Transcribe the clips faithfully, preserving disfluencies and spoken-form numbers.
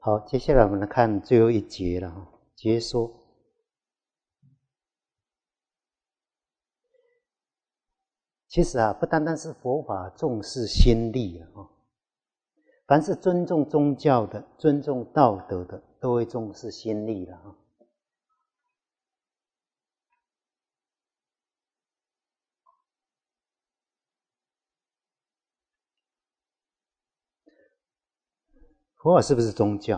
好，接下来我们来看最后一节了哈，解说。其实啊，不单单是佛法重视心力啊，凡是尊重宗教的、尊重道德的，都会重视心力了哈。佛法是不是宗教？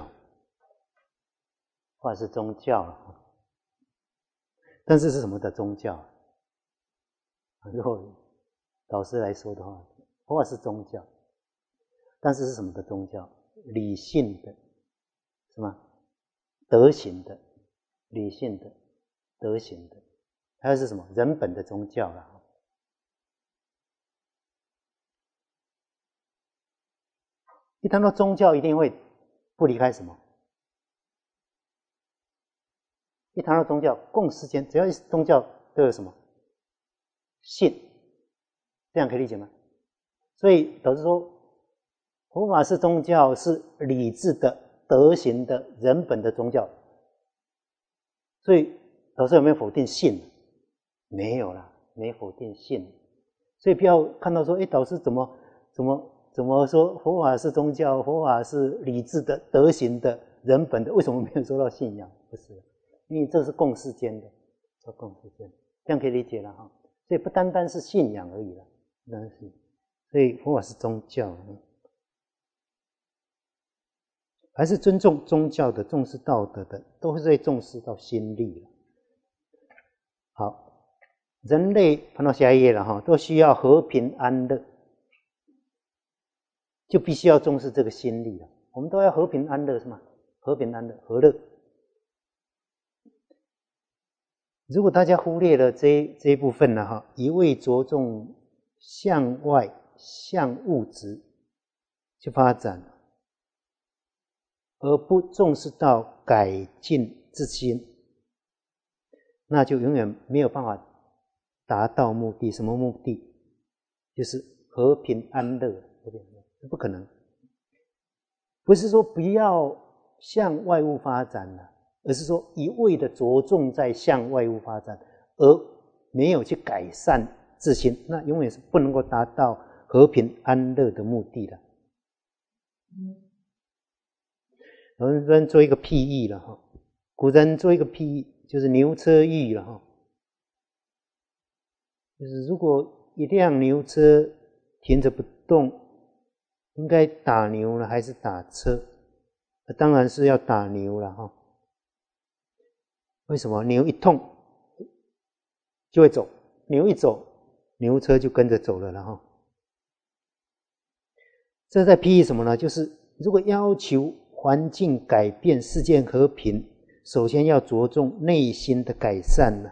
佛法是宗教了，但是是什么的宗教？如果老师来说的话，佛法是宗教，但是是什么的宗教？理性的，是吗？德行的，理性的，德行的，还有是什么？人本的宗教啦。一谈到宗教，一定会不离开什么？一谈到宗教，共识间，只要是宗教都有什么？信，这样可以理解吗？所以导致说，佛法是宗教，是理智的、德行的、人本的宗教。所以导师有没有否定信？没有啦，没否定信。所以不要看到说，哎，导师怎么怎么怎么说佛法是宗教，佛法是理智的、德行的、人本的，为什么没有说到信仰？不是，因为这是共世间的，这共世间，这样可以理解了哈。所以不单单是信仰而已了，不单单是，所以佛法是宗教，还是尊重宗教的、重视道德的，都是会重视到心力了。好，人类看到下一页了哈，都需要和平安乐，就必须要重视这个心力了。我们都要和平安乐是吗？和平安乐，和乐。如果大家忽略了这这一部分呢，哈，一味着重向外、向物质去发展，而不重视到改进自心，那就永远没有办法达到目的。什么目的？就是和平安乐，不可能。不是说不要向外物发展了，而是说一味的着重在向外物发展，而没有去改善自心，那永远是不能够达到和平安乐的目的的。我们做一个譬喻了哈，古人做一个譬喻，就是牛车喻了哈。就是如果一辆牛车停着不动，应该打牛了还是打车？当然是要打牛了哈。为什么？牛一动就会走，牛一走，牛车就跟着走了了哈。这在譬喻什么呢？就是如果要求环境改变、世界和平，首先要着重内心的改善了。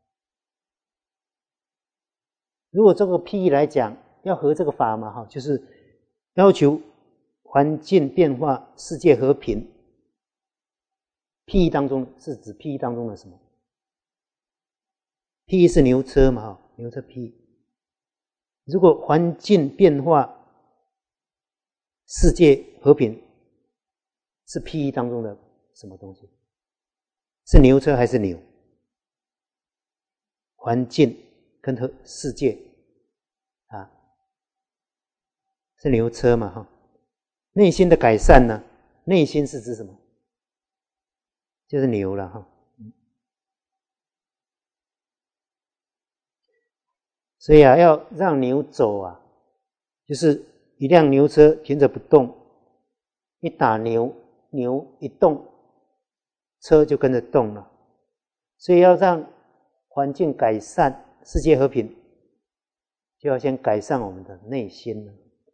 如果这个譬喻来讲，要合这个法嘛哈，就是要求环境变化、世界和平。譬喻当中是指譬喻当中的什么？譬喻是牛车嘛哈，牛车譬喻。如果环境变化、世界和平，是譬喻当中的什么东西？是牛车还是牛？环境跟和世界啊，是牛车嘛哈。内心的改善呢？内心是指什么？就是牛了哈。所以啊，要让牛走啊，就是一辆牛车停着不动，一打牛，牛一动，车就跟着动了。所以要让环境改善、世界和平，就要先改善我们的内心了。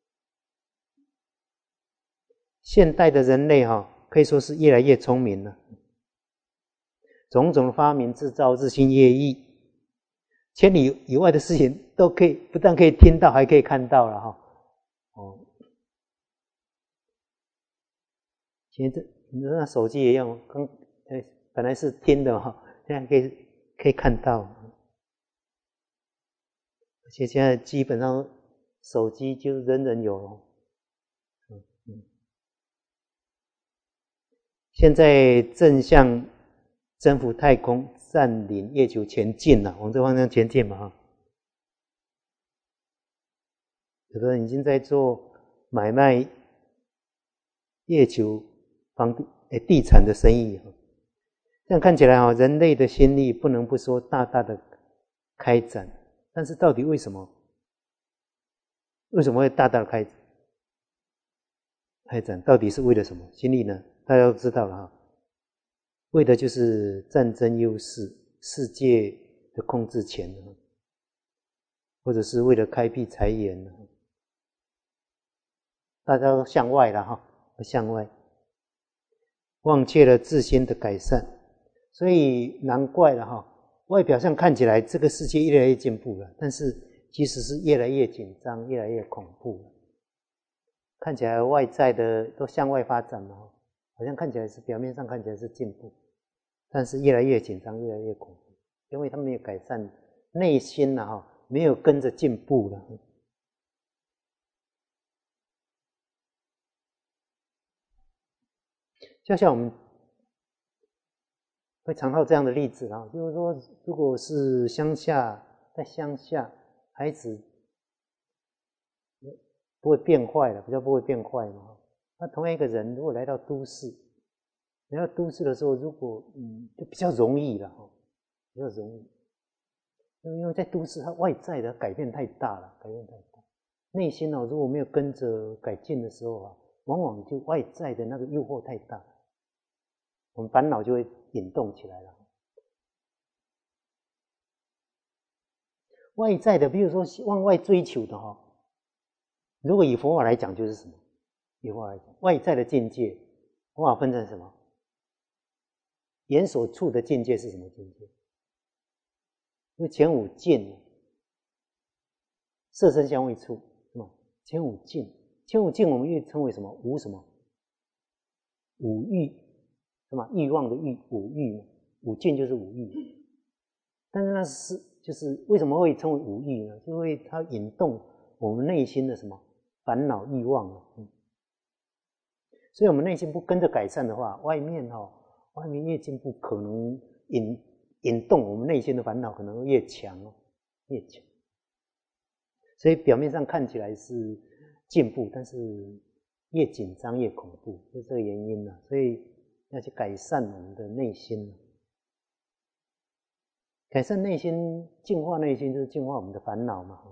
现代的人类哈，可以说是越来越聪明了，种种的发明制造日新月异，千里以外的事情都可以，不但可以听到，还可以看到了哈。哦，现在那手机也用，刚呃本来是听的哈，现在可以可以看到，而且现在基本上手机就人人有了。嗯嗯， 现在正向征服太空、占领月球前进了，往这方向前进嘛哈。有的人已经在做买卖月球房地诶地产的生意哈。这样看起来啊，人类的心力不能不说大大的开展，但是到底为什么？为什么会大大的开展？开展到底是为了什么？心力呢？大家都知道了哈，为的就是战争优势、世界的控制权，或者是为了开辟财源，大家都向外了哈，向外，忘却了自身的改善，所以难怪了哈。外表上看起来这个世界越来越进步了，但是其实是越来越紧张，越来越恐怖了。看起来外在的都向外发展嘛，好像看起来是表面上看起来是进步，但是越来越紧张，越来越恐怖，因为他没有改善内心了哈，没有跟着进步了。就像我们会常到这样的例子啊，就是说，如果是乡下，在乡下，孩子不会变坏了，比较不会变坏嘛。那同样一个人，如果来到都市，来到都市的时候，如果嗯，就比较容易了哈，比较容易，因为在都市，它外在的改变太大了，改变太大，内心哦，如果没有跟着改进的时候啊，往往就外在的那个诱惑太大，我们烦恼就会引动起来了。外在的，比如说往外追求的哈，如果以佛法来讲，就是什么？以佛法来讲，外在的境界，佛法分成什么？眼所处的境界是什么境界？因为前五境，色身香味触，是吗？前五境，前五境我们又称为什么？五什么？五欲，是吗？欲望的欲，五欲，五境就是五欲。但是那是就是为什么会称为五欲呢？因为它引动我们内心的什么烦恼欲望啊。嗯，所以我们内心不跟着改善的话，外面哦，外面越进步，可能引引动我们内心的烦恼可能越强哦，越强。所以表面上看起来是进步，但是越紧张越恐怖，是这个原因呢。所以要去改善我们的内心，改善内心、净化内心，就是净化我们的烦恼嘛。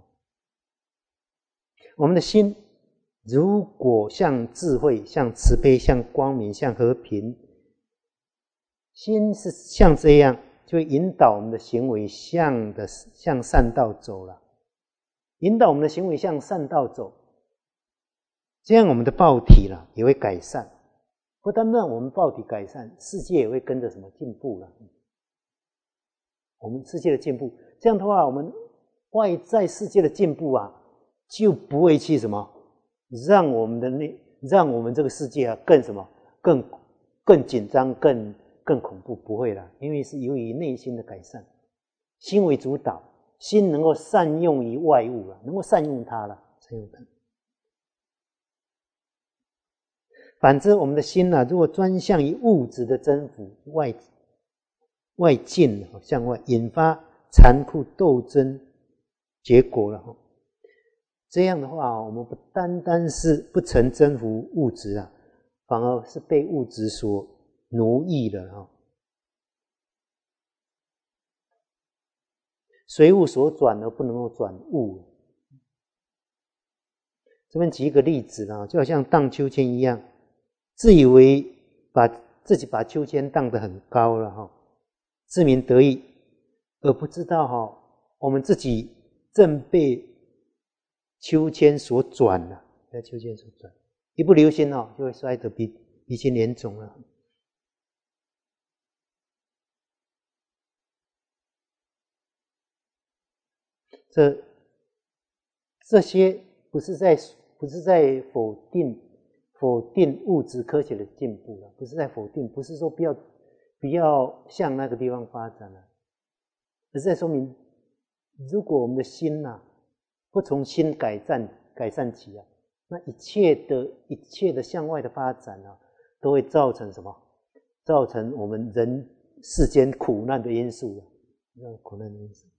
我们的心如果像智慧、像慈悲、像光明、像和平，心是像这样，就会引导我们的行为向的向善道走了。引导我们的行为向善道走，这样我们的报体啦也会改善。不单让我们报体改善，世界也会跟着什么进步了。我们世界的进步，这样的话，我们外在世界的进步啊，就不会去什么让我们的内让我们这个世界啊更什么更更紧张、更更恐怖，不会啦，因为是由于内心的改善，心为主导。心能够善用于外物了，能够善用它了，善用它。反之，我们的心啊，如果专向于物质的征服，外外境向外，引发残酷斗争结果了。这样的话，我们不单单是不曾征服物质啊，反而是被物质所奴役了哈。随物所转而不能够转物。这边举一个例子啦，就好像荡秋千一样，自以为把自己把秋千荡得很高了哈，自鸣得意，而不知道哈，我们自己正被秋千所转了，被秋千所转，一不留心哦，就会摔得鼻鼻青脸肿了。这这些不是在不是在否定否定物质科学的进步了，不是在否定，不是说不要不要向那个地方发展了，而是在说明，如果我们的心呐、啊、不从心改善改善起啊，那一切的一切的向外的发展啊，都会造成什么？ 造成我们人世间苦难的因素了，苦难的因素。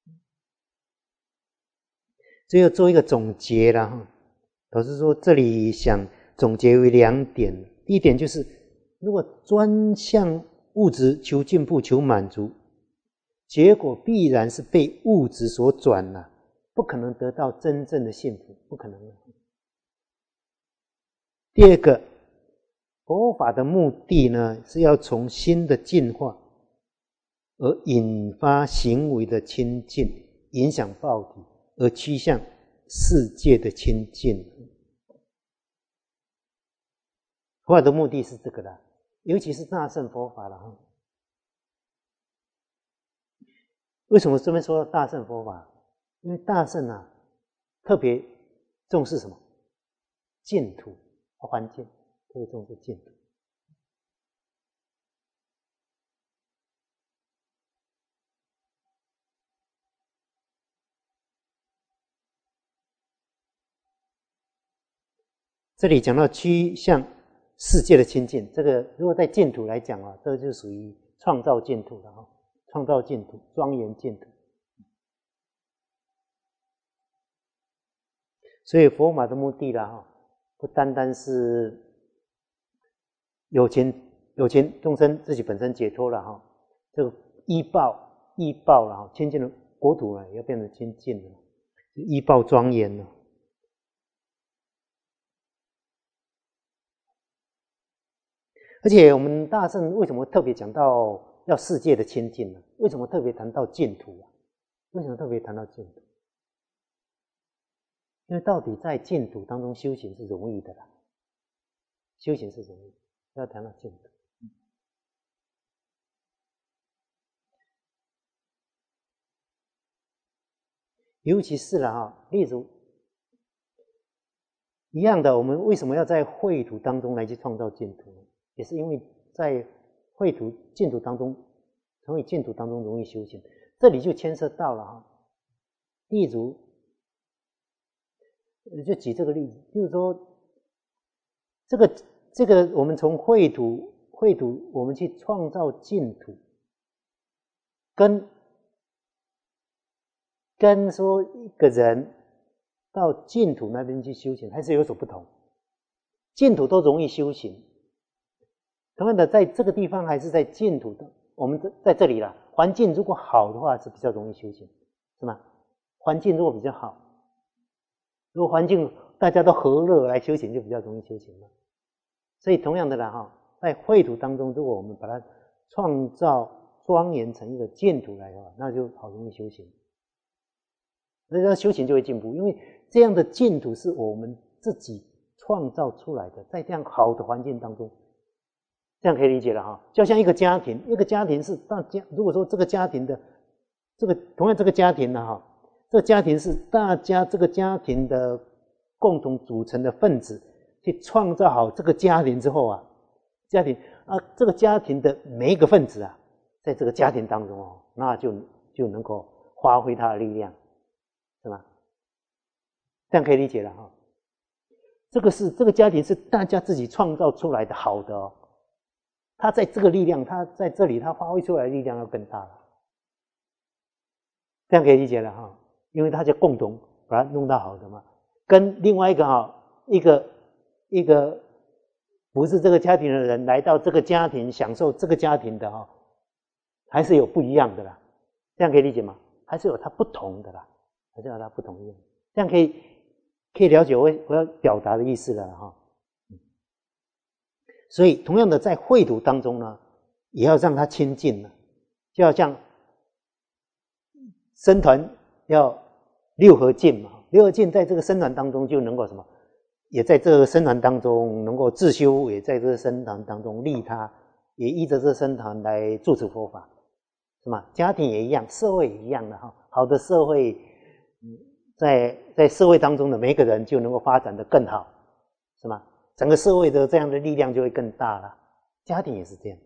最后做一个总结啦哈，老师说这里想总结为两点。第一点就是，如果专向物质求进步、求满足，结果必然是被物质所转了，不可能得到真正的幸福，不可能的。第二个，佛法的目的呢，是要从心的净化而引发行为的清净，影响报体，而趋向世界的清净。佛法的目的是这个啦，尤其是大乘佛法了哈。为什么这边说大乘佛法？因为大乘啊，特别重视什么？净土环境，特别重视净土。这里讲到趋向世界的清净，这个如果在净土来讲啊，这个就属于创造净土了哈，创造净土，庄严净土。所以佛法的目的啦哈，不单单是有情有情众生自己本身解脱了哈，这个依报依报了哈，清净的国土呢也要变得清净了，依报庄严了。而且我们大乘为什么特别讲到要世界的清净呢？为什么特别谈到净土啊？为什么特别谈到净土？因为到底在净土当中修行是容易的啦，修行是容易的，要谈到净土。尤其是了哈，例如一样的，我们为什么要在秽土当中来去创造净土呢？也是因为在秽土净土当中，从净土当中容易修行，这里就牵涉到了哈。例如，就举这个例子，就是说，这个这个我们从秽土秽土我们去创造净土，跟跟说一个人到净土那边去修行还是有所不同。净土都容易修行。同样的，在这个地方还是在净土的，我们在这里啦。环境如果好的话，是比较容易修行，是吗？环境如果比较好，如果环境大家都和乐来修行，就比较容易修行了。所以同样的啦哈，在秽土当中，如果我们把它创造庄严成一个净土来的话，那就好容易修行。那这修行就会进步，因为这样的净土是我们自己创造出来的，在这样好的环境当中。这样可以理解了哈，就像一个家庭，一个家庭是大家，如果说这个家庭的这个同样这个家庭呢哈，这个家庭是大家这个家庭的共同组成的分子，去创造好这个家庭之后啊，家庭啊这个家庭的每一个分子啊，在这个家庭当中哦，那就就能够发挥它的力量，是吧？这样可以理解了哈。这个是这个家庭是大家自己创造出来的好的哦。他在这个力量，他在这里，他发挥出来的力量要更大了，这样可以理解了哈。因为他就共同把它弄到好的嘛，跟另外一个哈，一个一个不是这个家庭的人来到这个家庭享受这个家庭的哈，还是有不一样的啦，这样可以理解吗？还是有它不同的啦，还是有它不同的，这样可以可以了解我我要表达的意思了哈。所以同样的在秽土当中呢，也要让它清净了，就要像僧团要六合敬嘛，六合敬在这个僧团当中就能够什么，也在这个僧团当中能够自修，也在这个僧团当中利他，也依着这个僧团来住持佛法，是吗？家庭也一样，社会也一样的哈。好的社会，在在社会当中的每一个人就能够发展得更好，是吗？整个社会的这样的力量就会更大了，家庭也是这样。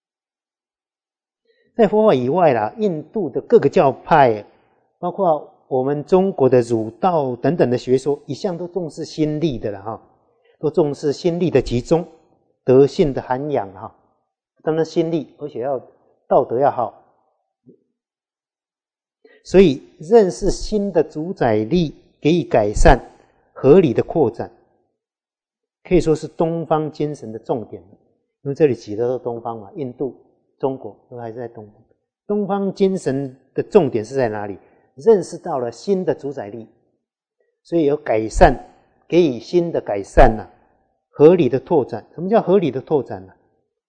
在佛法以外啦，印度的各个教派，包括我们中国的儒道等等的学说，一向都重视心力的了哈，都重视心力的集中，德性的涵养哈。当然心力，而且要道德要好。所以认识心的主宰力，给予改善，合理的扩展，可以说是东方精神的重点。因为这里指的是东方嘛，印度、中国都还是在东方。东方精神的重点是在哪里？认识到了心的主宰力，所以有改善，给予心的改善啊，合理的拓展。什么叫合理的拓展呢？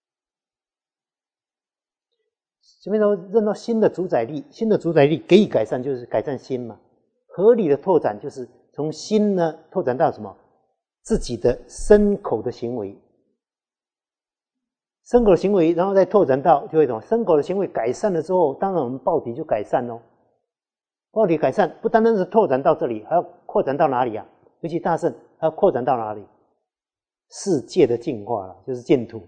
前面都认到心的主宰力，心的主宰力给予改善就是改善心嘛。合理的拓展就是从心呢拓展到什么？自己的身口的行为，身口的行为，然后再拓展到就会什么？身口的行为改善了之后，当然我们报体就改善咯。报体改善不单单是拓展到这里，还要扩展到哪里啊？尤其大乘还要扩展到哪里？世界的净化了，就是净土。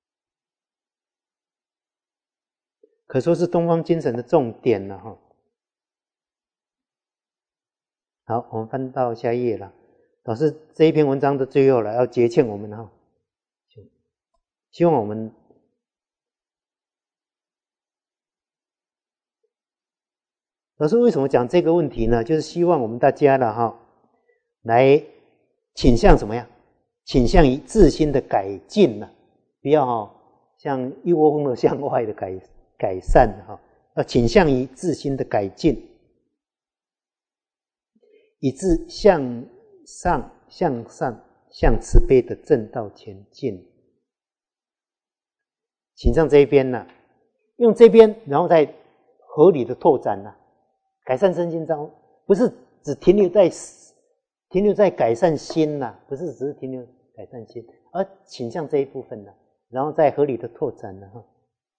可说是东方精神的重点了哈。好，我们翻到下一页了。老师这一篇文章的最后了，要结劝我们哈，希望我们老师为什么讲这个问题呢？就是希望我们大家了哈，来倾向什么呀？倾向于自心的改进了，不要哈像一窝蜂的向外的改改善哈，要倾向于自心的改进，以致向上、向善、向慈悲的正道前进。倾向这一边呢，用这边，然后再合理的拓展呢，改善身心章，不是只停留在停留在改善心呐，不是只是停留改善心，而倾向这一部分呢，然后再合理的拓展呢哈。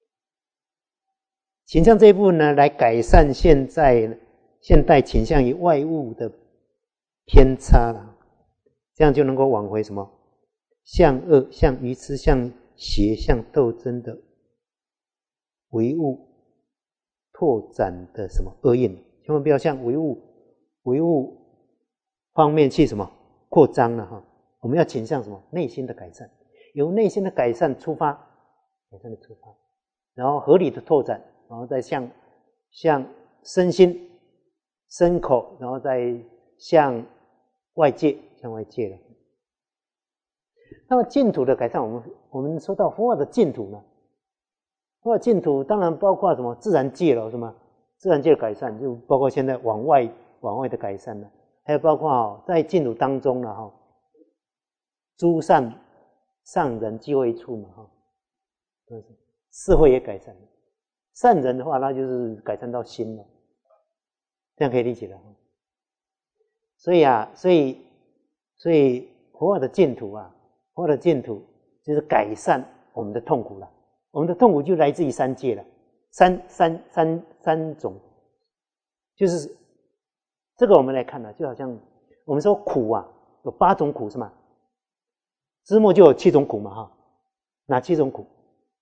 倾向这一部分呢，来改善现在现代倾向于外物的偏差了，这样就能够挽回什么向恶、向愚痴、向邪、向斗争的唯物拓展的什么恶印，千万不要向唯物唯物方面去什么扩张了哈。我们要倾向什么内心的改善，由内心的改善出发，改善的出发，然后合理的拓展，然后再向向身心、身口，然后再向外界，向外界了。那么净土的改善，我们我们说到佛法的净土呢，佛法净土当然包括什么自然界了，什么自然界的改善，就包括现在往外往外的改善了，还有包括哦在净土当中了哈，诸善善人聚会处嘛哈，社会也改善了。善人的话，那就是改善到心了，这样可以理解了。所以啊，所以所以佛法的净土啊，佛法的净土就是改善我们的痛苦了。我们的痛苦就来自于三界了，三三三三种，就是这个我们来看呢，就好像我们说苦啊，有八种苦是吗？知末就有七种苦嘛哈，哪七种苦？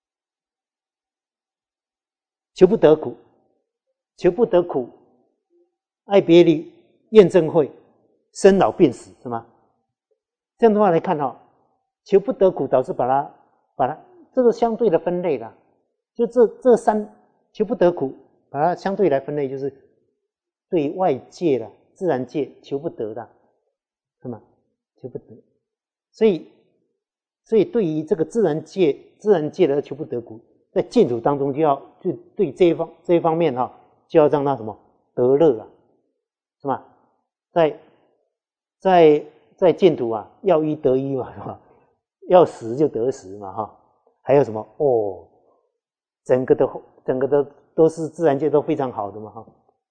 求不得苦，求不得苦，爱别离，怨憎会，生老病死是吗？这样的话来看哈，求不得苦导致把它把它这个相对的分类啦，就这这三求不得苦，把它相对来分类，就是对外界啦、自然界求不得的，是吗？求不得，所以所以对于这个自然界自然界的求不得苦，在净土当中就要就对这一方这一方面哈，就要让它什么得乐啊，是吧？在在在净土啊，要一得一嘛，是吧？要十就得十嘛，哈。还有什么？哦，整个的整个的都是自然界都非常好的嘛，哈。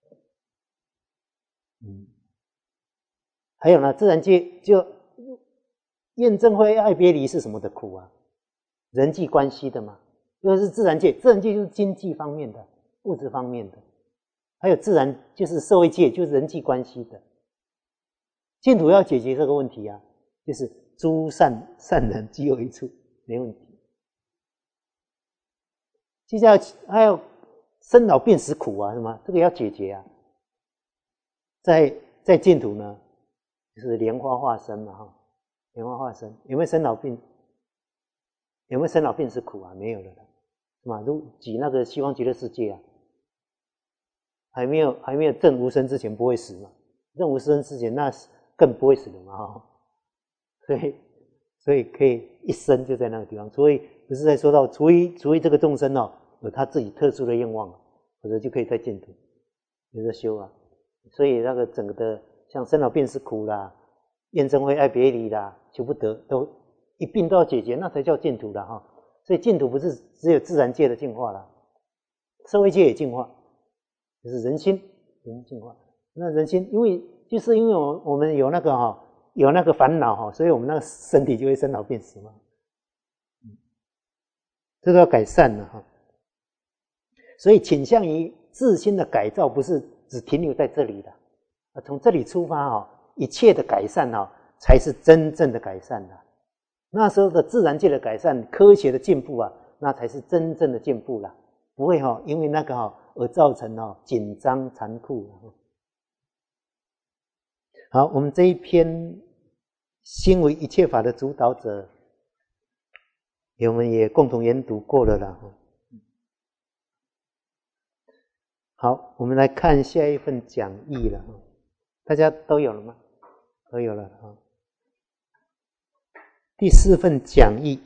嗯，还有呢，自然界就怨憎会、爱别离是什么的苦啊？人际关系的嘛。这是自然界，自然界就是经济方面的、物质方面的，还有自然就是社会界，就是人际关系的。净土要解决这个问题啊，就是诸善善人聚有一处，没问题。接下来还有生老病死苦啊，什么这个要解决啊。 在在净土呢，就是莲花化身嘛哈，莲花化身有没有生老病？有没有生老病死苦啊？没有了，是吧？如举那个西方极乐世界啊，还没有还没有证无生之前不会死嘛，证无生之前那更不会死的嘛哈，所以所以可以一生就在那个地方，所以不是在说到，除非除非这个众生哦有他自己特殊的愿望，否则就可以在净土有的修啊。所以那个整个的像生老病死苦啦、怨憎会爱别离啦、求不得，都一并都要解决，那才叫净土的哈。所以净土不是只有自然界的净化啦，社会界也净化，就是人心人心净化。那人心，因为就是因为我我们有那个哈有那个烦恼哈，所以我们那个身体就会生老病死嘛。这个要改善了哈。所以倾向于自心的改造，不是只停留在这里的，从这里出发哈，一切的改善哈，才是真正的改善的。那时候的自然界的改善、科学的进步啊，那才是真正的进步啦，不会哈因为那个哈而造成哈紧张残酷。好，我们这一篇心为一切法的主导者，我们也共同研读过了啦。好，我们来看下一份讲义了，大家都有了吗？都有了啊。第四份讲义，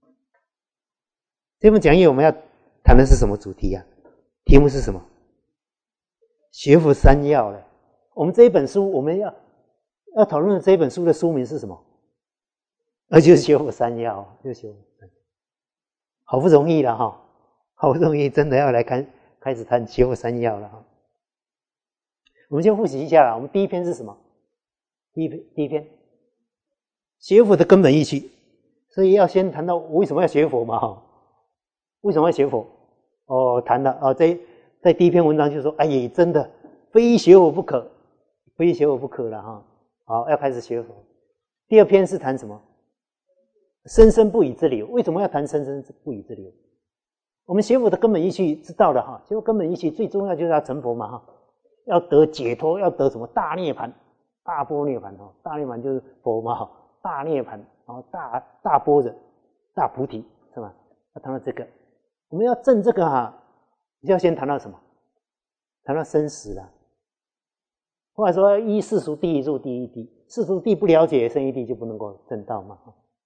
这份讲义我们要谈的是什么主题啊？题目是什么？学佛三要了。我们这一本书，我们要要讨论的这一本书的书名是什么？那就是学佛三要，就是学佛三要。好不容易了哈，好不容易真的要来看。开始谈学佛三要了哈，我们先复习一下啦。我们第一篇是什么？第一篇第一篇学佛的根本义趣，所以要先谈到为什么要学佛嘛哈？为什么要学佛？哦，谈了哦，在在第一篇文章就说，哎呀，真的非学佛不可，非学佛不可了哈。好，要开始学佛。第二篇是谈什么？生生不已之理由。为什么要谈生生不已之理由？我们学佛的根本义趣知道了哈，学佛根本义趣最重要就是要成佛嘛哈，要得解脱，要得什么大涅槃、大般涅槃哈，大涅槃就是佛嘛哈，大涅槃，然后大大般若、大菩提是吧？要谈到这个，我们要证这个哈，要先谈到什么？谈到生死啦。或者说依世俗谛入第一谛，世俗谛不了解生一谛就不能够证道嘛。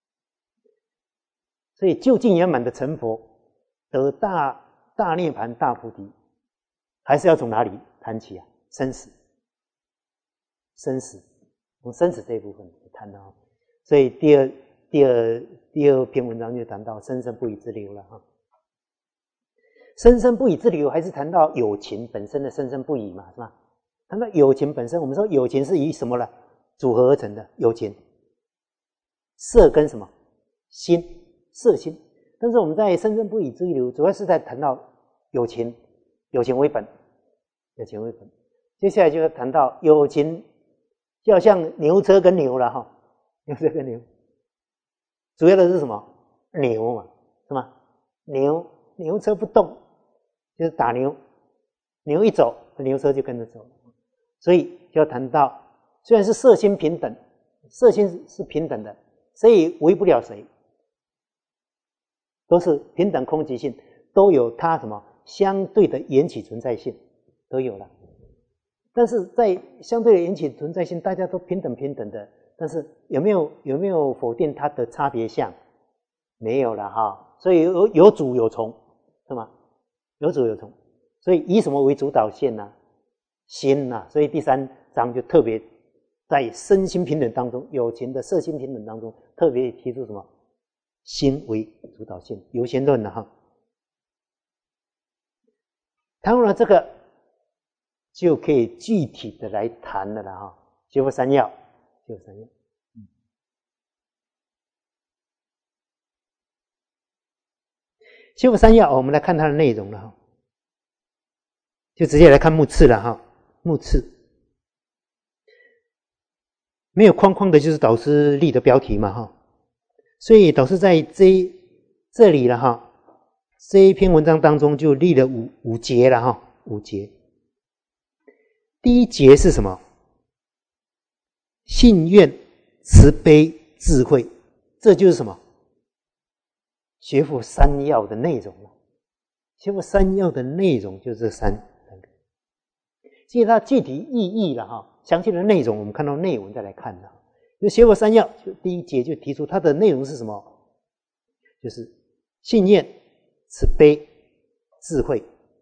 所以究竟圆满的成佛。得大大涅槃大菩提，还是要从哪里谈起啊？生死，生死，从生死这一部分谈到，所以第二第二第二篇文章就谈到生生不已之理由了哈。生生不已之理由还是谈到有情本身的生生不已嘛，是吧？谈到有情本身，我们说有情是以什么呢组合而成的？有情，色跟什么？心，色心。但是我们在生生不已之理由，主要是在谈到有情，有情为本，有情为本。接下来就要谈到有情，就好像牛车跟牛了哈，牛车跟牛，主要的是什么？牛嘛，是吗？牛牛车不动，就是打牛，牛一走，牛车就跟着走。所以就要谈到，虽然是色心平等，色心是平等的，谁为不了谁。都是平等空寂性，都有它什么相对的缘起存在性，都有了。但是在相对的缘起存在性，大家都平等平等的，但是有没有有没有否定它的差别相？没有了哈。所以有有主有从，是吗？有主有从，所以以什么为主导线呢？心呐、啊。所以第三章就特别在身心平等当中，有情的色心平等当中，特别提出什么？心为主导性，有先论了哈。谈完了这个，就可以具体的来谈了啦哈。学佛三要，学佛三要。嗯、学佛三要，我们来看它的内容了哈。就直接来看目次了哈。目次没有框框的，就是导师立的标题嘛哈。所以导师在这这里了哈，这一篇文章当中就立了五五节了哈，五节。第一节是什么？ 信愿、慈悲、智慧，这就是什么？学佛三要的内容了。学佛三要的内容就是这三三个。至于它具体意义了哈，详细的内容我们看到内文再来看的。就学佛三要，就第一节就提出它的内容是什么？就是信愿、慈悲、智慧。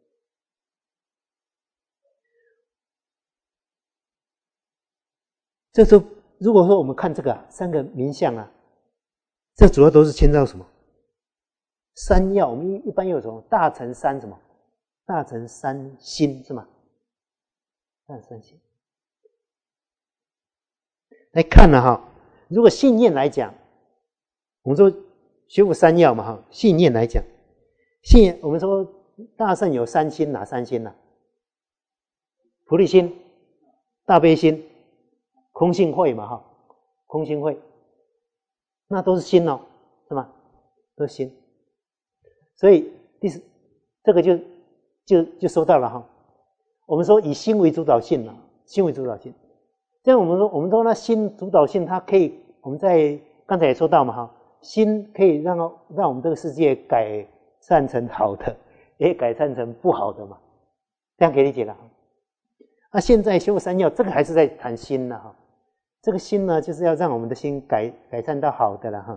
这时候，如果说我们看这个、啊、三个名相啊，这主要都是牵到什么？三要。我们一般有什么？大乘三什么？大乘三心是吗？大乘三心。来看了哈，如果信愿来讲，我们说学佛三要嘛哈，信愿来讲，信愿我们说大乘有三心，哪三心呢、啊？菩提心、大悲心、空性慧嘛哈，空性慧，那都是心哦，是吗？都是心。所以第四，这个就就就说到了哈。我们说以心为主导性了，心为主导性。这样我们说，我们说那心主导性，它可以，我们在刚才也说到嘛哈，心可以让让我们这个世界改善成好的，也改善成不好的嘛，这样可以理解了。那现在修三要，这个还是在谈心了哈。这个心呢，就是要让我们的心改改善到好的了哈。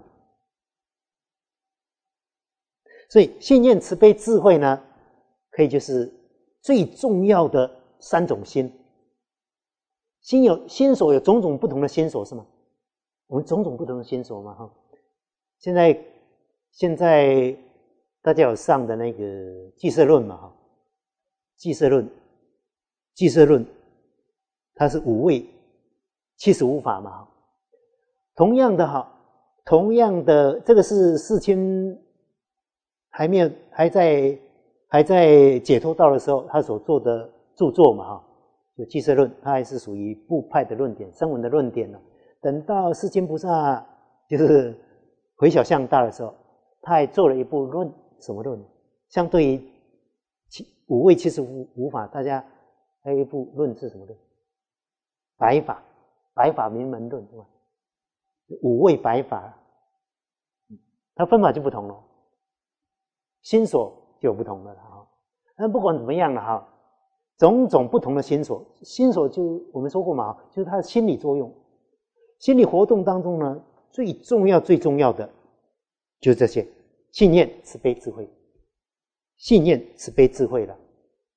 所以信愿、慈悲、智慧呢，可以就是最重要的三种心。心有心所有种种不同的心所是吗？我们种种不同的心所嘛哈。现在现在大家有上的那个俱舍论嘛哈，俱舍论，俱舍论，它是五位七十五法嘛。同样的哈，同样的这个是世亲还没有还在还在解脱道的时候，他所做的著作嘛哈。就俱舍论，它还是属于部派的论点、声闻的论点呢。等到世亲菩萨就是回小向大的时候，他还做了一部论，什么论？相对于五位七十五五法，大家还有一部论是什么论？白法，白法名门论是吧？五位白法，它分法就不同了，心所就有不同的了哈。那不管怎么样了哈。种种不同的心所，心所就我们说过嘛，就是它的心理作用。心理活动当中呢，最重要、最重要的就是这些：信愿、慈悲、智慧。信愿、慈悲、智慧了。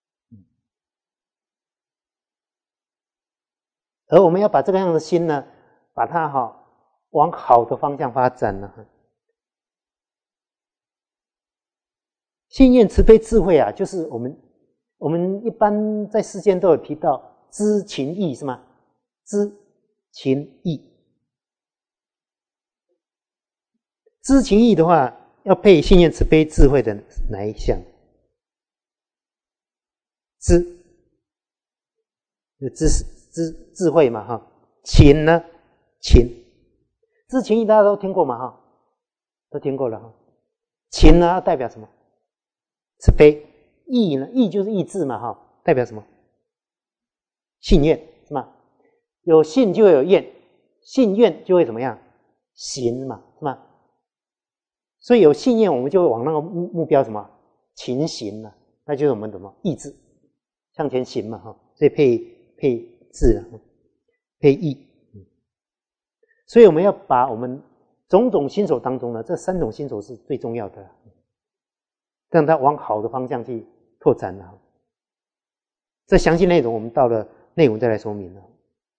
而我们要把这个样的心呢，把它哈、哦、往好的方向发展呢。信愿、慈悲、智慧啊，就是我们。我们一般在世间都有提到知情意是吗？知情意，知情意的话，要配信愿、慈悲、智慧的哪一项？知，知知智慧嘛哈。情呢？情，知情意大家都听过嘛哈，都听过了哈。情呢代表什么？慈悲。意呢？意就是意志嘛，哈，代表什么？信愿是吗？有信就会有愿，信愿就会怎么样？行嘛，是吗？所以有信愿，我们就会往那个目目标什么？勤行了，那就是我们怎么意志向前行嘛，哈。所以配配志啊，配意。所以我们要把我们种种心所当中呢，这三种心所是最重要的，让它往好的方向去拓展了。这详细内容我们到了内文再来说明了。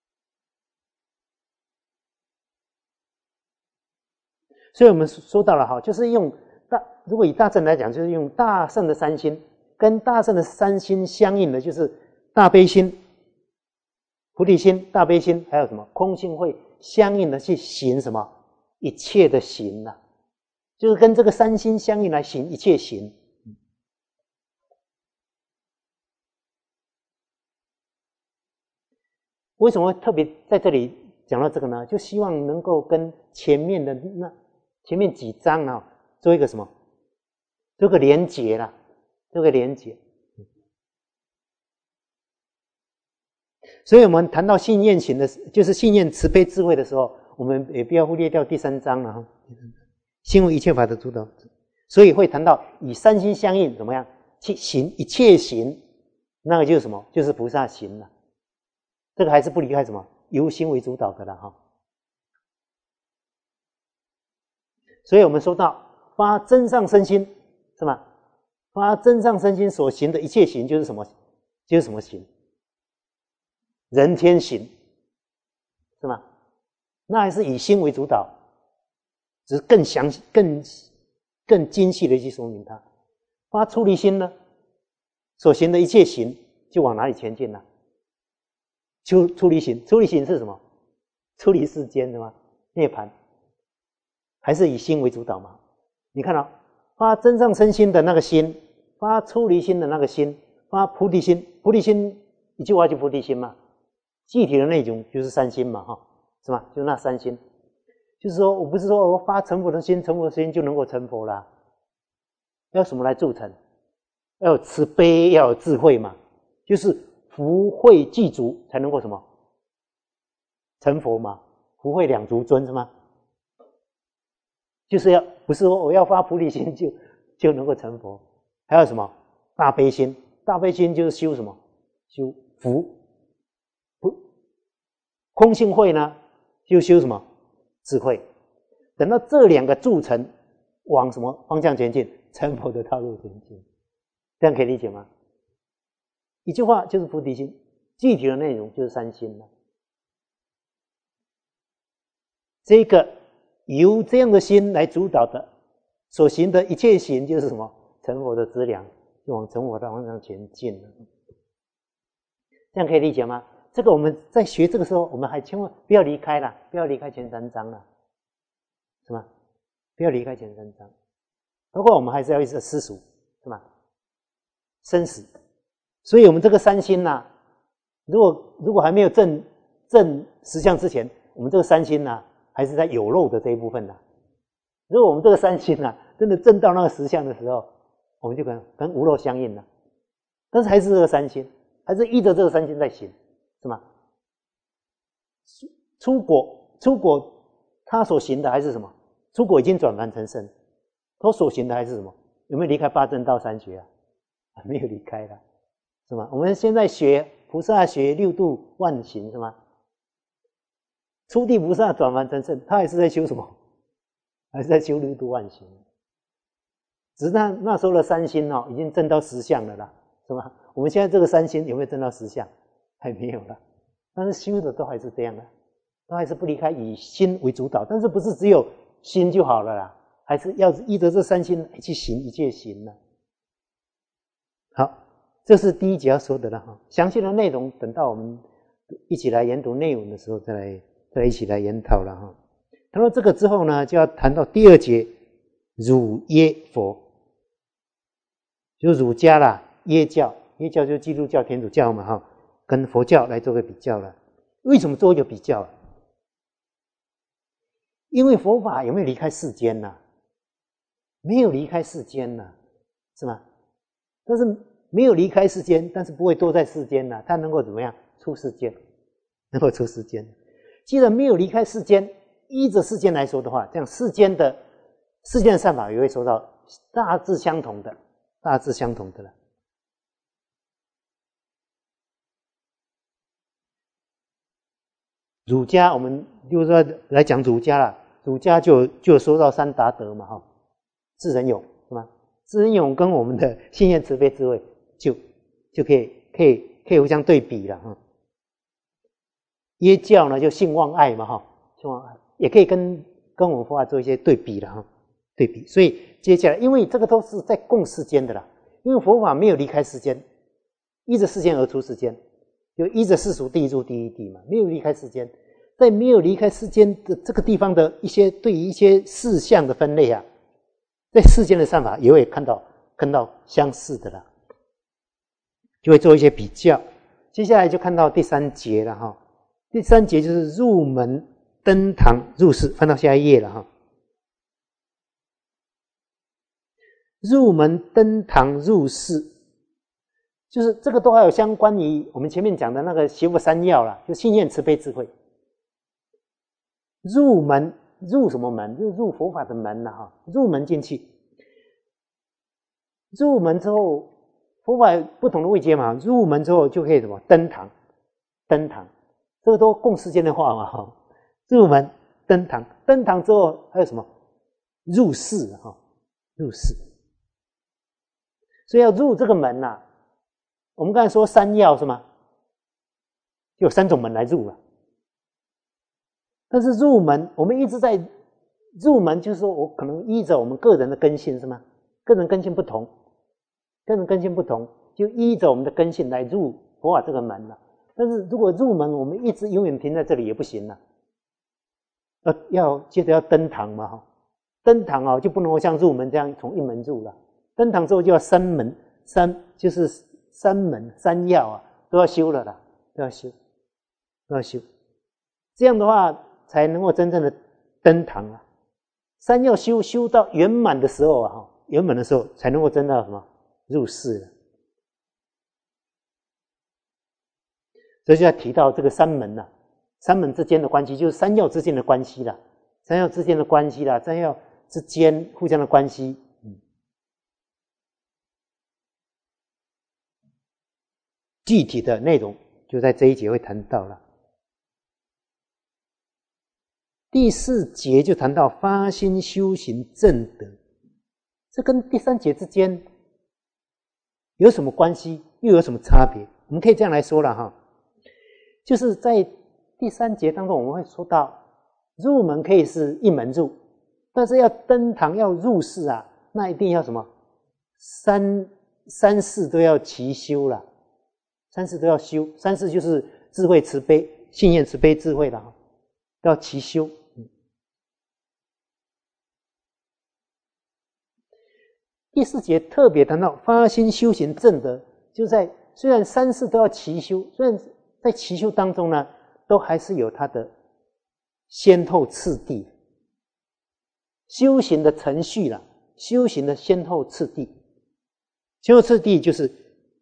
所以我们说到了哈，就是用大，如果以大乘来讲，就是用大乘的三心，跟大乘的三心相应的就是大悲心、菩提心、大悲心，还有什么空性慧相应的去行什么一切的行啊，就是跟这个三心相应来行一切行。为什么特别在这里讲到这个呢？就希望能够跟前面的那前面几章啊做一个什么，做个连结啦，做个连结。 所以我们谈到信愿行的，就是信愿慈悲智慧的时候，我们也不要忽略掉第三章了哈。心为一切法的主导，所以会谈到以三心相应怎么样去行一切行，那个就是什么？就是菩萨行了。这个还是不离开什么？由心为主导的了哈。所以我们说到发真上身心，是吗？发真上身心所行的一切行就是什么？就是什么行？人天行，是吗？那还是以心为主导，只是更详细、更更精细的去说明它。发出离心呢，所行的一切行就往哪里前进呢？出出离行，出离行是什么？出离世间的吗？涅槃，还是以心为主导嘛？你看到、哦、发真上身心的那个心，发出离心的那个心，发菩提心，菩提心一句话就菩提心嘛。具体的内容就是三心嘛，哈，是吧？就那三心，就是说我不是说我发成佛的心，成佛的心就能够成佛啦。要什么来助成？要有慈悲，要有智慧嘛，就是福慧具足才能够什么成佛嘛？福慧两足尊是吗？就是要不是说我要发菩提心就就能够成佛，还有什么大悲心？大悲心就是修什么？修福。空性慧呢，就修什么智慧。等到这两个铸成，往什么方向前进？成佛的道路前进。这样可以理解吗？一句话就是菩提心，具体的内容就是三心了。这个由这样的心来主导的所行的一切行，就是什么？成佛的资粮，就往成佛的方向前进了。这样可以理解吗？这个我们在学这个时候，我们还千万不要离开了，不要离开前三章了，是吗？不要离开前三章，包括我们还是要一直思俗，是吗？生死，所以我们这个三心呐、啊，如果如果还没有证证实相之前，我们这个三心呐、啊，还是在有漏的这一部分呐、啊。如果我们这个三心呐、啊，真的证到那个实相的时候，我们就可能跟无漏相应了。但是还是这个三心，还是依着这个三心在行。是吗？出果，出果，他所行的还是什么？出果已经转凡成圣，他所行的还是什么？有没有离开八正道三学啊？没有离开了，是吗？我们现在学菩萨学六度万行，是吗？初地菩萨转凡成圣，他还是在修什么？还是在修六度万行。只是那那时候的三心哦，已经证到实相了啦，是吗？我们现在这个三心有没有证到实相？还没有了，但是修的都还是这样的，都还是不离开以心为主导，但是不是只有心就好了啦，还是要依着这三心去行一切行呢。好，这是第一节要说的了哈，详细的内容等到我们一起来研读内文的时候再来再来一起来研讨了哈。谈到这个之后呢，就要谈到第二节儒耶佛，就儒家啦，耶教，耶教就是基督教、天主教嘛哈。跟佛教来做个比较了，为什么做一个比较？因为佛法有没有离开世间呢、啊？没有离开世间呢、啊，是吗？但是没有离开世间，但是不会多在世间呢、啊，它能够怎么样出世间？能够出世间。既然没有离开世间，依着世间来说的话，这样世间的世间的善法也会受到大致相同的、大致相同的了。儒家，我们就是说来讲儒家啦，儒家就就说到三达德嘛，哈，智仁勇是吗？智仁勇跟我们的信愿慈悲智慧就就可以可以可以互相对比了哈。耶教呢就信望爱嘛，哈，信望爱也可以跟跟我们佛法做一些对比了哈，对比。所以接下来，因为这个都是在共世间的啦，因为佛法没有离开世间，依着世间而出世间。就依着世俗地入第一地嘛，没有离开世间，在没有离开世间的这个地方的一些对于一些事项的分类啊，在世间的善法也会看到看到相似的啦，就会做一些比较。接下来就看到第三节了哈，第三节就是入门登堂入室，翻到下一页了哈。入门登堂入室， 就是这个都还有相关于我们前面讲的那个邪佛三要啦，就信愿慈悲智慧。入门入什么门？就入佛法的门了哈，入门进去。入门之后，佛法有不同的位阶嘛，入门之后就可以什么登堂，登堂，这个都共世间的话嘛哈。入门登堂，登堂之后还有什么？入室哈，入室。所以要入这个门呐、啊，我们刚才说三要是吗？就有三种门来入了。但是入门，我们一直在入门，就是说我可能依着我们个人的根性是吗？个人根性不同，个人根性不同，就依着我们的根性来入佛法这个门了。但是如果入门，我们一直永远停在这里也不行了，要要接着要登堂嘛哈，登堂啊就不能够像入门这样从一门入了，登堂之后就要三门，三就是三门三要啊都要修了啦，都要修，都要修，这样的话才能够真正的登堂啊。三要修修到圆满的时候啊，圆满的时候才能够真的什么入世了。所以就要提到这个三门了、啊，三门之间的关系就是三要之间的关系了，三要之间的关系啦，三要之间互相的关系。嗯，具体的内容就在这一节会谈到了。第四节就谈到发心修行正德，这跟第三节之间有什么关系，又有什么差别？我们可以这样来说了哈，就是在第三节当中我们会说到，入门可以是一门入，但是要登堂要入室啊，那一定要什么三三世都要齐修了，三世都要修，三世就是智慧慈悲、信愿慈悲智慧了，要齐修。第四节特别谈到发心修行正德，就在虽然三世都要齐修，虽然在齐修当中呢，都还是有它的先后次第，修行的程序啦，修行的先后次第，先后次第就是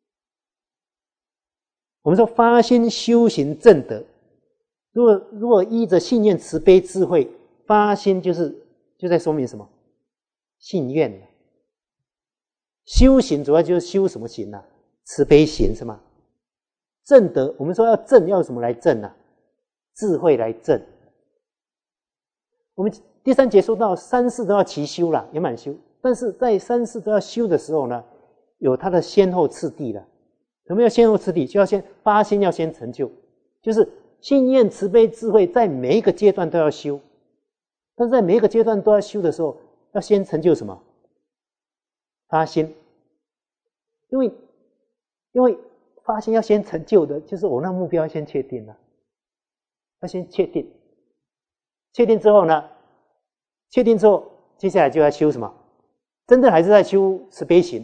我们说发心修行正德。如果如果依着信愿慈悲智慧发心，就是就在说明什么？信愿。修行主要就是修什么行啊？慈悲行是吗？正德，我们说要正，要什么来正啊？智慧来正。我们第三节说到三世都要齐修啦，圆满修，但是在三世都要修的时候呢，有它的先后次第了。什么叫先后次第？就要先发心，要先成就，就是信愿慈悲智慧在每一个阶段都要修，但是在每一个阶段都要修的时候，要先成就什么？发心。因为因为发心要先成就的，就是我那目标要先确定了，要先确定，确定之后呢，确定之后，接下来就要修什么？真正还是在修慈悲行。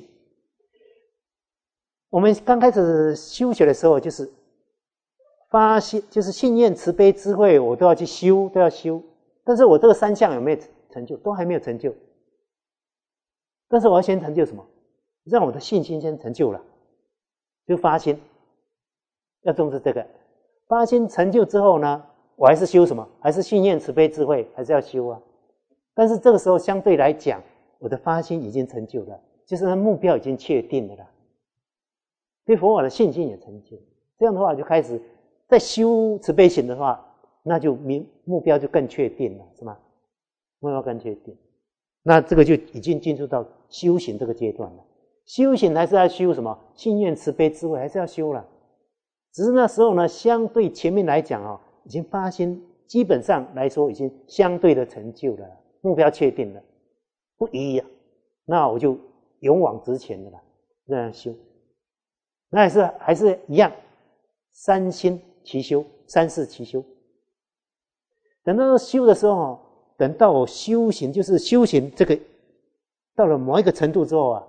我们刚开始修学的时候，就是发心，就是信愿慈悲智慧，我都要去修，都要修。但是我这个三项有没有成就？都还没有成就。但是我要先成就什么？让我的信心先成就了，就发心，要重视这个。发心成就之后呢，我还是修什么？还是信愿慈悲智慧，还是要修啊。但是这个时候相对来讲，我的发心已经成就了，就是那目标已经确定了啦，对佛法的信心也成就。这样的话就开始在修慈悲行的话，那就目标就更确定了，是吗？目标更确定，那这个就已经进入到修行这个阶段了。修行还是要修什么？信愿慈悲智慧还是要修了，只是那时候呢，相对前面来讲哦，已经发心，基本上来说已经相对的成就了，目标确定了，不疑啊，那我就勇往直前的了，这样修，那还是还是一样，三心齐修，三世齐修。等到修的时候，等到我修行，就是修行这个到了某一个程度之后啊，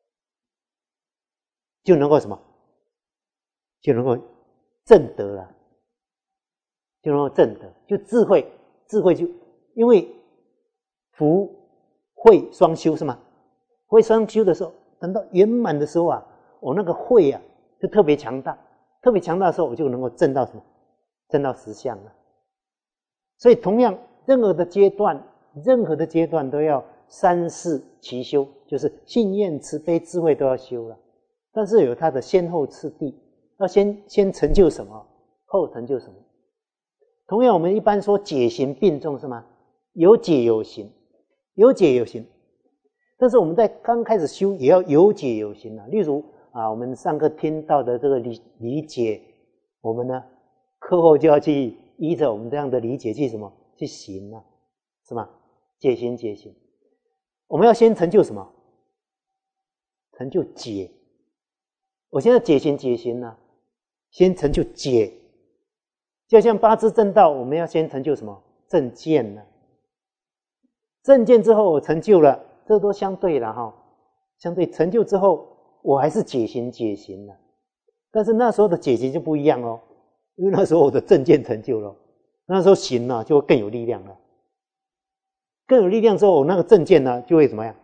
就能够什么？就能够正德了，就能够正德，就智慧，智慧就因为福慧双修是吗？慧双修的时候，等到圆满的时候啊，我那个慧啊， 就特别强大，特别强大的时候，我就能够证到什么？证到实相了。所以同样，任何的阶段，任何的阶段都要三世齐修，就是信愿慈悲智慧都要修了。但是有它的先后次第，要先先成就什么，后成就什么。同样，我们一般说解行并重是吗？有解有行，有解有行。但是我们在刚开始修也要有解有行啊。例如啊，我们上课听到的这个理理解，我们呢课后就要去依着我们这样的理解去什么去行啊，是吗？解行解行，我们要先成就什么？成就解。我现在解行解行呢，先成就解。就像八支正道，我们要先成就什么？正见呢？正见之后我成就了，这都相对了哈。相对成就之后，我还是解行解行了，但是那时候的解行就不一样哦，因为那时候我的正见成就了，那时候行呢就会更有力量了。更有力量之后，我那个正见呢就会怎么样？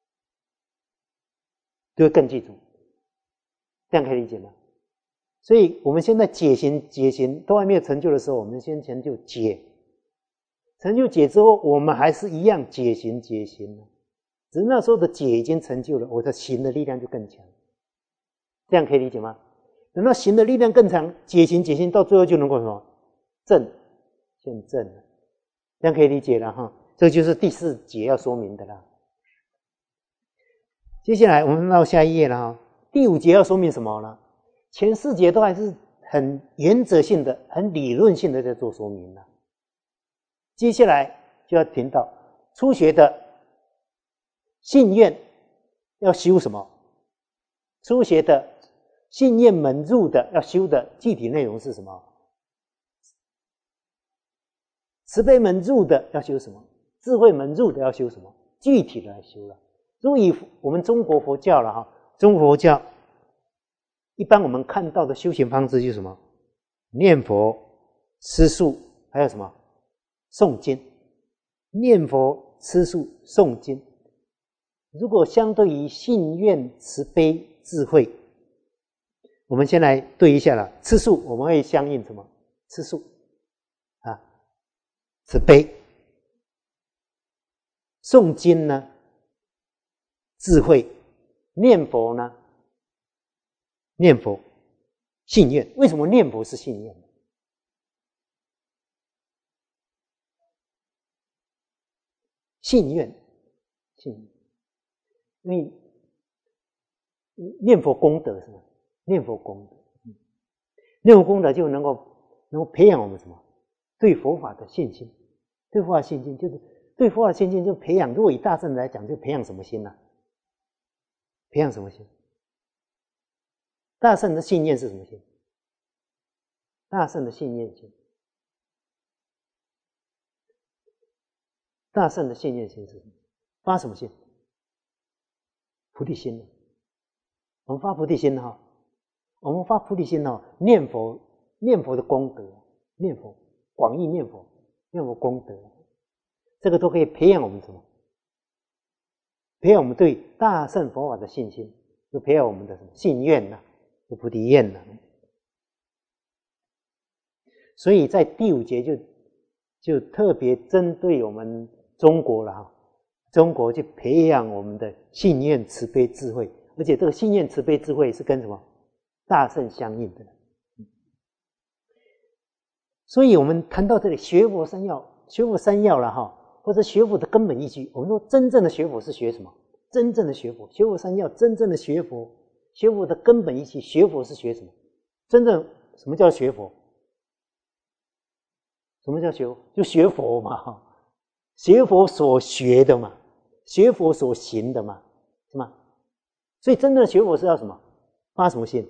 就会更记住。这样可以理解吗？所以我们现在解行解行都还没有成就的时候，我们先成就解。成就解之后，我们还是一样解行解行了，只是那时候的解已经成就了，我的行的力量就更强。这样可以理解吗？等到行的力量更强，解行解行到最后就能够什么？正，现正了。这样可以理解了哈。这就是第四节要说明的啦。接下来我们到下一页了哈。第五节要说明什么呢？前四节都还是很原则性的、很理论性的在做说明了。接下来就要听到初学的信愿要修什么？初学的信愿门入的要修的具体内容是什么？慈悲门入的要修什么？智慧门入的要修什么？具体的来修了。如果以我们中国佛教了哈，中国佛教一般我们看到的修行方式就是什么？念佛、吃素，还有什么？诵经。念佛、吃素、诵经。如果相对于信愿、慈悲、智慧，我们先来对一下了。吃素我们会相应什么？吃素啊，慈悲。诵经呢？智慧。念佛呢？念佛。信愿。为什么念佛是信愿？信愿，信愿，因为念佛功德是吗？念佛功德，念佛功德就能够能够培养我们什么？对佛法的信心。对佛法的信心就是对佛法的信心就培养。如果以大乘来讲，就培养什么心呢、啊？培养什么心？大乘的信念是什么心？大乘的信念心。大乘的信念心是什么？发什么心？菩提心。我们发菩提心哈，我们发菩提心哈，念佛，念佛的功德，念佛，广义念佛，念佛功德，这个都可以培养我们什么？培养我们对大乘佛法的信心，就培养我们的什么信愿呐、啊，就菩提愿呐、啊。所以在第五节就就特别针对我们中国了哈，中国去培养我们的信愿、慈悲、智慧，而且这个信愿、慈悲、智慧是跟什么大乘相应的。所以我们谈到这里，学佛三要，学佛三要了哈。或者学佛的根本依据，我们说真正的学佛是学什么？真正的学佛，学佛三要，真正的学佛，学佛的根本依据，学佛是学什么？真正什么叫学佛？什么叫学佛？就学佛嘛，学佛所学的嘛，学佛所行的嘛，是吗？所以真正的学佛是要什么？发什么心？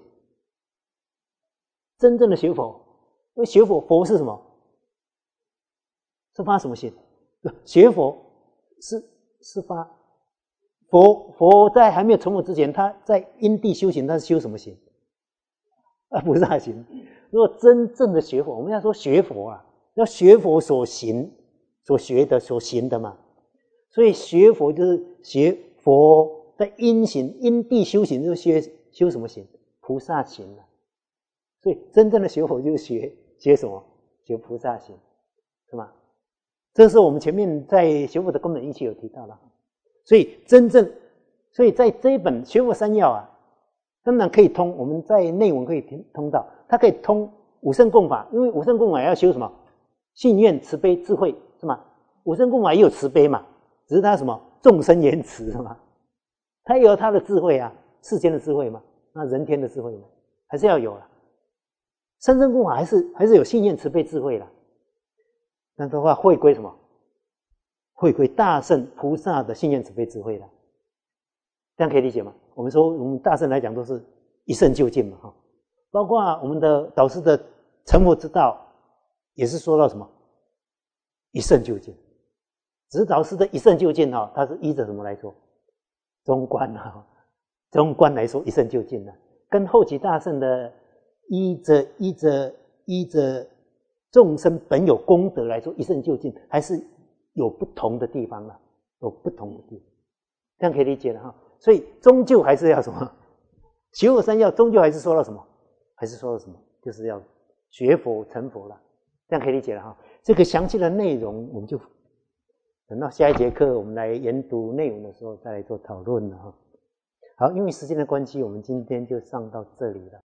真正的学佛，因为学佛，佛是什么？是发什么心？学佛是是发佛佛在还没有成佛之前，他在因地修行，他是修什么行？啊，菩萨行。如果真正的学佛，我们要说学佛啊，要学佛所行、所学的、所行的嘛。所以学佛就是学佛在因行、因地修行，就是学修什么行？ 菩萨行了。所以真正的学佛就是学学什么？学菩萨行，是吗？这是我们前面在学佛的根本义气有提到了。所以真正，所以在这一本学佛三要啊，当然可以通，我们在内文可以通到，它可以通五圣共法，因为五圣共法要修什么？信愿、慈悲、智慧，是吗？五圣共法也有慈悲嘛，只是它什么众生言慈，是吗？它也有它的智慧啊，世间的智慧嘛，那人天的智慧嘛，还是要有了。三圣共法还是还是有信愿、慈悲、智慧啦。那的话会归什么？会归大圣菩萨的信愿、慈悲、智慧啦。这样可以理解吗？我们说我们大圣来讲都是一圣究竟嘛，哈，包括我们的导师的成佛之道，也是说到什么一圣究竟。只是导师的一圣究竟哈，它是依着什么来说？中观啊，中观来说一圣究竟啊，跟后期大圣的依着依着依着众生本有功德来说一圣究竟，还是有不同的地方了，有不同的地方，这样可以理解了哈。所以终究还是要什么？学佛三要终究还是说到什么？还是说到什么？就是要学佛成佛了，这样可以理解了哈。这个详细的内容我们就等到下一节课我们来研读内容的时候再来做讨论了哈。好，因为时间的关系，我们今天就上到这里了。